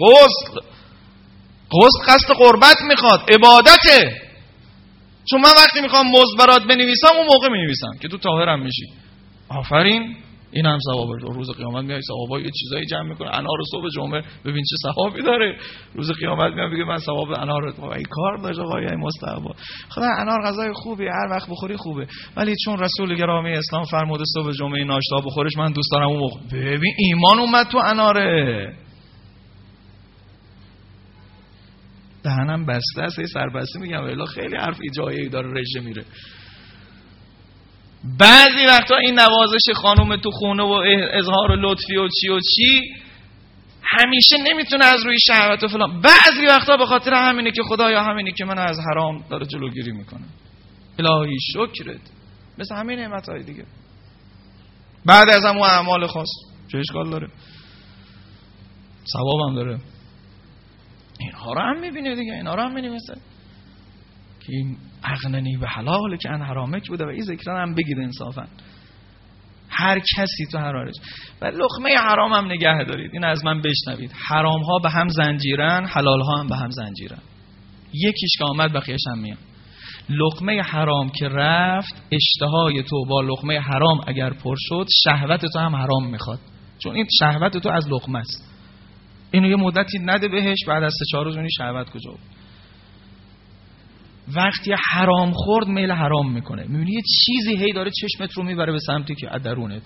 غسل قصد قربت میخواد، عبادته. چون من وقتی میخوام مزد برات بنویسم اون موقع مینویسم که تو طاهرم میشی. آفرین، این هم ثوابه. روز قیامت میای ثوابا یه چیزایی جمع میکنه. انار صبح جمعه ببین چه ثوابی داره. روز قیامت میاد میگه من ثواب انار این کار داشت آقای مستحب. خدا انار غذای خوبی، هر وقت بخوری خوبه، ولی چون رسول گرامی اسلام فرموده صبح جمعه ناشتا بخورش، من دوست دارم اون موقع. ببین ایمان اومد تو اناره. دهنم بسته است، سربسته میگم الا خیلی حرف جایی داره رژه میره. بعضی وقتا این نوازش خانم تو خونه و اظهار لطفی و چی همیشه نمیتونه از روی شهوت و فلان. بعضی وقتا به خاطر همینه که خدایا همینی که منو از حرام داره جلوگیری میکنه. الهی شکرت. مثل همین نعمتای دیگه. بعد از همون اعمال خاص چه اشکال داره؟ ثواب هم داره. اینها رو هم میبینه دیگه، اینها رو هم مینویسه که این اغننی به حلال که ان حرامک بوده و این ذکران هم بگید انصافا. هر کسی تو هر حالش. و لقمه حرام هم نگه دارید. این از من بشنوید. حرام ها به هم زنجیرن، حلال ها هم به هم زنجیرن. یکیش که آمد بقیه‌اش هم میاد. لقمه حرام که رفت، اشتهای تو با لقمه حرام اگر پر شد، شهوت تو هم حرام میخواد. چون این شهوت تو از لقمه است. اینو یه مدتی نده بهش، بعد از 3-4 روز اون شهوت کجا بود. وقتی حرام خورد میل حرام میکنه. میبینی یه چیزی هی داره چشمت رو میبره به سمتی که درونت.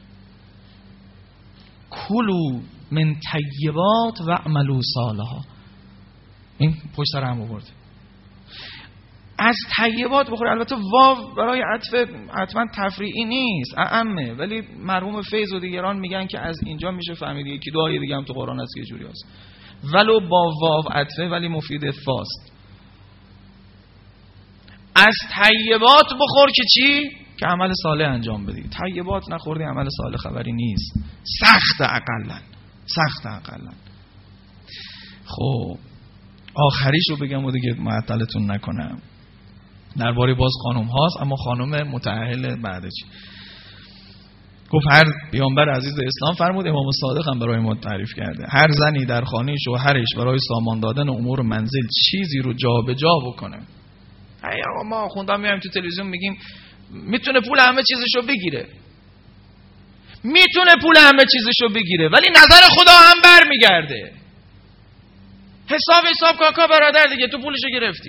کلوا من طیبات و اعملوا صالحا. این پشت سر هم آورد. از طیبات بخوری. البته واو برای عطف حتما تفریعی نیست، اعمه، ولی مرحوم فیض و دیگران میگن که از اینجا میشه فهمید یکی دو آیه دیگه هم تو قرآن هست که جوری هست. ولو با واو عطفه ولی مفید افاست. از طیبات بخور که چی؟ که عمل صالح انجام بدی. طیبات نخوردی عمل صالح خبری نیست. سخت اقلا. خب آخریش رو بگم و دیگه معطلتون نکنم. درباره باز خانم هاست، اما خانم متأهل بعدش. گفت هر پیامبر عزیز اسلام فرمود، امام صادق هم برای ما تعریف کرده، هر زنی در خانه شوهرش برای سامان دادن امور منزل چیزی رو جابجا بکنه. ما خوندم میایم تو تلویزیون میگیم میتونه پول همه چیزشو بگیره، ولی نظر خدا هم برمیگرده. حساب کاکا برادر دیگه، تو پولشو گرفتی.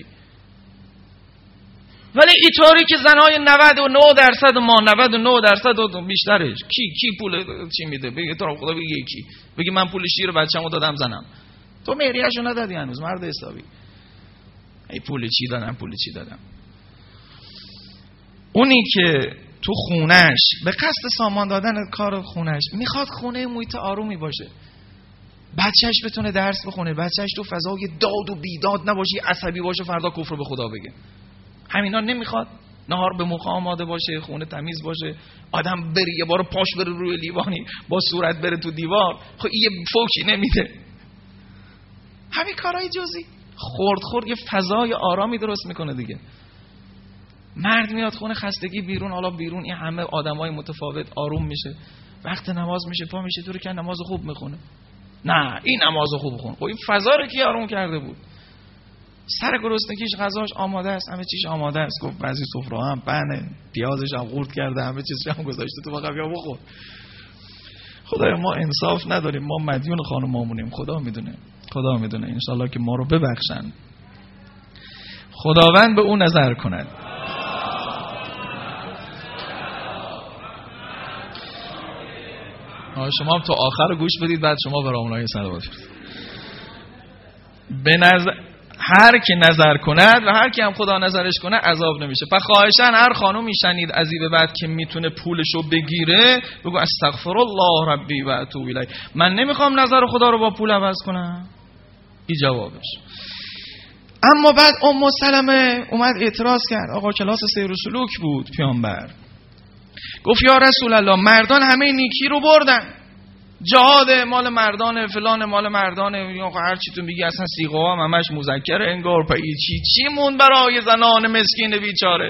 ولی اینطوری که زنای 99% ما 99% و بیشترش کی پول چی میده؟ بگی تو خدا بگی یکی بگی من پول شیر بچه‌مو دادم زنم، تو مهریه‌شو ندادی هنوز، مرد حسابی. ای پول چی دادم. اونی که تو خونش به قصد سامان دادن کار خونش میخواد خونه محیط آرومی باشه، بچهش بتونه درس بخونه، بچهش تو فضای داد و بیداد نباشه، عصبی باشه، فردا کفر به خدا بگه. همینا نمیخواد. نهار به موقع آماده باشه، خونه تمیز باشه، آدم بره یه بار پاش بره روی لیوانی با صورت بره تو دیوار، خب این یه فوکی نمیده. همین کارهای جزئی خورد یه فضای آرامی درست میکنه دیگه. مرد میاد خونه خستگی بیرون، حالا بیرون این همه آدمای متفاوت، آروم میشه، وقت نماز میشه پا میشه تو رو که نماز خوب میخونه. نه این نماز خوب خون. خب این فضا رو کی آروم کرده بود؟ سر گرسنگیش غذاش آماده است، همه چیز آماده است. گفت بعضی سفره هم بنه، پیازش هم قورت کرده، همه چیزش هم گذاشته تو فقط بیا بخور. خدایا ما انصاف نداریم، ما مدیون خانمامونیم. خدا میدونه ان شاءالله که ما رو ببخشن. خداوند به اون نظر کند. شما هم تو آخر گوش بدید بعد شما برای اونها صلوات به نظر هر کی نظر کند و هر کی هم خدا نظرش کنه عذاب نمیشه. پس خواهشاً هر خانومی شنید از این به بعد که میتونه پولشو بگیره بگو استغفر الله ربی و اتوب الیه، من نمیخوام نظر خدا رو با پول عوض کنم. این جوابش. اما بعد ام سلمه اومد اعتراض کرد. آقا کلاس سیر و سلوک بود پیامبر، گفت یا رسول الله مردان همه نیکی رو بردن، جهاد مال مردانه، فلان مال مردانه، هر چی تو میگی اصلا صیغه ها همش مذکر انگار، پای چی مون برای زنان مسکین بیچاره.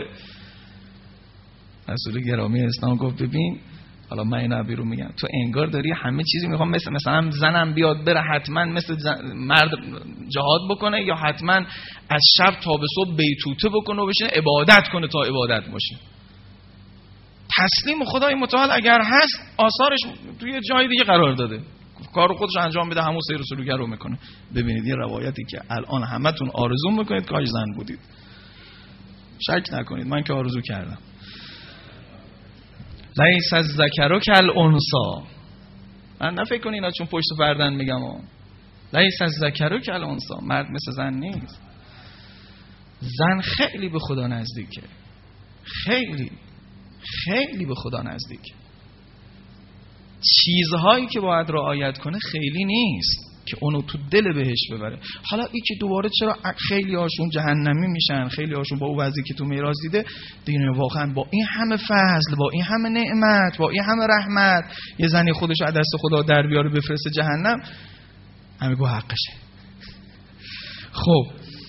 رسول گرامی اسلام گفت ببین حالا من این عبی رو میگم، تو انگار داری همه چیزی میخوام مثلا زنم بیاد بره حتما مثل مرد جهاد بکنه یا حتما از شب تا به صبح بیتوته بکنه و بشینه عبادت کنه تا عبادت باشه. تسلیم خدای متعال اگر هست آثارش توی جای دیگه قرار داده، کارو خودش انجام میده، همون سیر و سلوک رو میکنه. ببینید این روایتی که الان همتون آرزو میکنید کاش زن بودید، شک نکنید من که آرزو کردم. لیس الذکر کالانثی، من نفکر کنید اینا چون پشت پردن میگم لیس الذکر کالانثی، مرد مثل زن نیست. زن خیلی به خدا نزدیکه، خیلی به خدا نزدیک. چیزهایی که باید رعایت کنه خیلی نیست که اونو تو دل بهش ببره. حالا این که دوباره چرا خیلی هاشون جهنمی میشن، خیلی هاشون با اون وضعی که تو میراث دیده دیگه واقعا با این همه فضل، با این همه نعمت، با این همه رحمت یه زنی خودش از دست خدا در بیاره بفرسته جهنم، همه گو حقشه. خب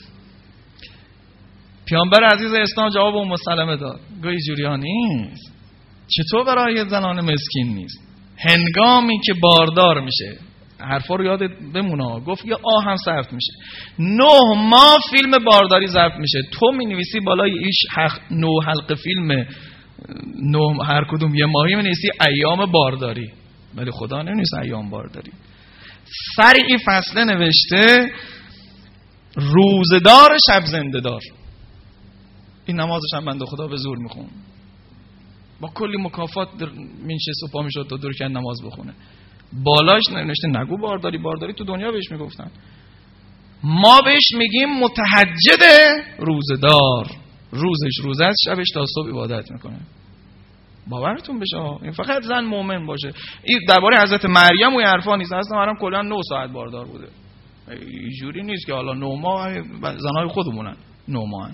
پیامبر عزیز اسلام جواب ام سلمه داد، گوی جوریا نیست. چطور برای زنان مسکین نیست؟ هنگامی که باردار میشه، حرفا رو یادت بمونه، گفت یه هم صرف میشه، 9 ماه فیلم بارداری ضبط میشه، تو مینویسی بالای ایش 9 حلقه فیلم 9 هر کدوم یه ماهی مینویسی ایام بارداری، ولی خدا نمی‌نویسه ایام بارداری. سر این فصله نوشته روزدار شب زنده‌دار. این نمازش هم بنده خدا به زور میخون، با کلی مکافات منشه سپا میشد تا دور کن نماز بخونه. بالاش نوشته نگو بارداری تو دنیا بهش میگفتن، ما بهش میگیم متهجد روزدار، روزش روزه است، شبش تا صبح عبادت میکنه. باورتون بشه این فقط زن مؤمن باشه. این درباره حضرت مریم و حرفا نیست، اصلا مریم کلا 9 ساعت باردار بوده. اینجوری نیست که حالا 9 ماه زنای خودمونن 9 ماه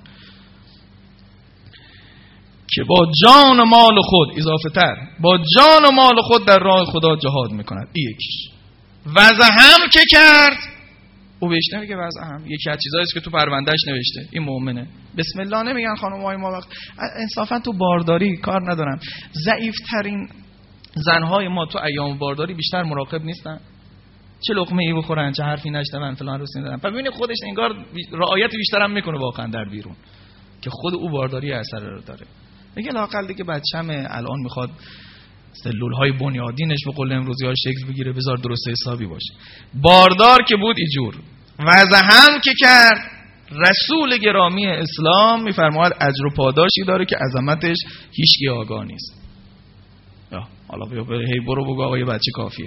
که با جان و مال خود، اضافه تر با جان و مال خود در راه خدا جهاد میکند. این یکیش. وضع هم که کرد، او بهش نمیگه وضع هم، یکی از چیزایی است که تو پروندهش نوشته این مؤمنه. بسم الله نمیگن خانم‌های ما وقت انصافا تو بارداری کار ندارن. ضعیف‌ترین زنهای ما تو ایام بارداری بیشتر مراقب نیستن، چه لقمه ای بخورن، چه حرفی نشنون، فلان رو سیندن. ببینید خودش انگار رعایت بیشتر هم میکنه واقعا در بیرون، که خود او بارداری اثر رو داره. میگه لااقل دیگه بچه‌مه الان میخواد سلول‌های بنیادینش به قول امروزی‌ها شکل بگیره، بذار درست حسابی باشه. باردار که بود اینجور، وضع هم که کرد، رسول گرامی اسلام میفرماید اجر و پاداشی داره که عظمتش هیچکی آگاه نیست. یا حالا هی برو بگو آقا یه بچه کافیه.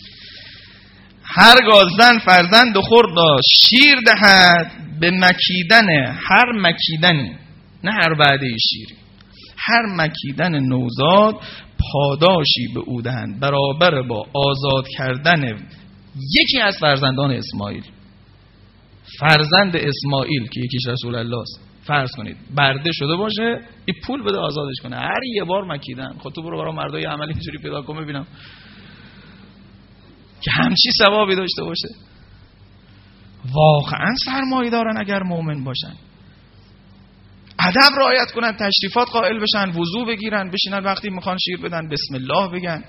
هرگاه زن فرزند خرد را شیر دهد، به مکیدن هر مکیدنی، نه هر وعده شیری، هر مکیدن نوزاد پاداشی به او دهند برابر با آزاد کردن یکی از فرزندان اسماعیل. فرزند اسماعیل که یکیش رسول الله است، فرض کنید برده شده باشه، این پول بده آزادش کنه، هر یه بار مکیدن. خود تو برو برای مردای عملی اینجوری پیدا کن ببینم که همچی ثوابی داشته باشه. واقعا سرمایه دارن اگر مؤمن باشن، ادب رعایت کنن، تشریفات قائل بشن، وضو بگیرن، بشینن وقتی میخوان شیر بدن بسم الله بگن.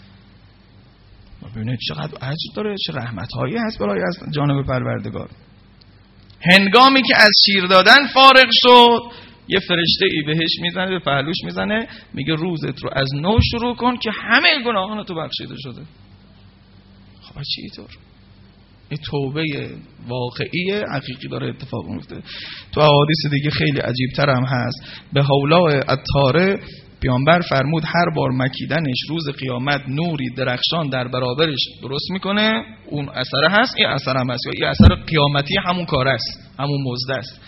ببینید چقدر اجر داره، چه رحمت‌هایی هست برای از جانب پروردگار. هنگامی که از شیر دادن فارغ شد، یه فرشته ای بهش میزنه، به پهلوش میزنه، میگه روزت رو از نو شروع کن که همه گناهان تو بخشیده شده. خب چی طور؟ این توبه واقعی حقیقی داره اتفاق میفته. تو احادیث دیگه خیلی عجیب تر هم هست. به حولا عطاره پیامبر فرمود هر بار مکیدنش روز قیامت نوری درخشان در برابرش درست میکنه. اون اثر هست، این اثر هم هست، یا این اثر قیامتی همون کار است، همون مزد است.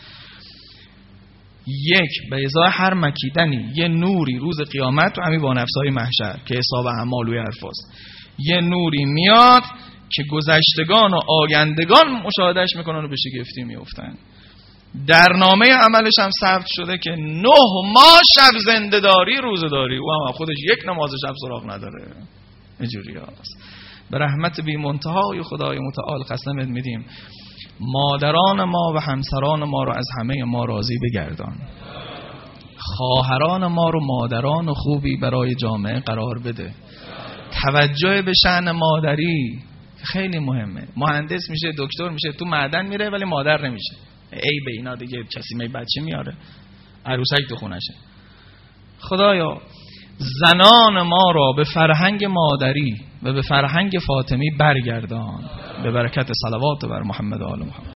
یک به ازای هر مکیدنی یه نوری روز قیامت تو همین با نفسای محشر که حساب اعمال و حرفاست، یه نوری میاد که گذشتگان و آیندگان مشاهدهش میکنن و به شگفتی میافتن. در نامه عملش هم ثبت شده که 9 ماه شب زنده‌داری روزه‌داری، او هم خودش یک نماز شب سراغ نداره. اینجوری هست. به رحمت بی منتهای خدای متعال قسمت میدیم مادران ما و همسران ما رو از همه ما راضی بگردان، خواهران ما رو مادران خوبی برای جامعه قرار بده. توجه به شأن مادری خیلی مهمه. مهندس میشه، دکتر میشه، تو معدن میره ولی مادر نمیشه. ای به اینا دیگه چسیمه بچه میاره، عروسک تو خونشه. خدایا زنان ما را به فرهنگ مادری و به فرهنگ فاطمی برگردان، به برکت صلوات بر محمد و آل محمد.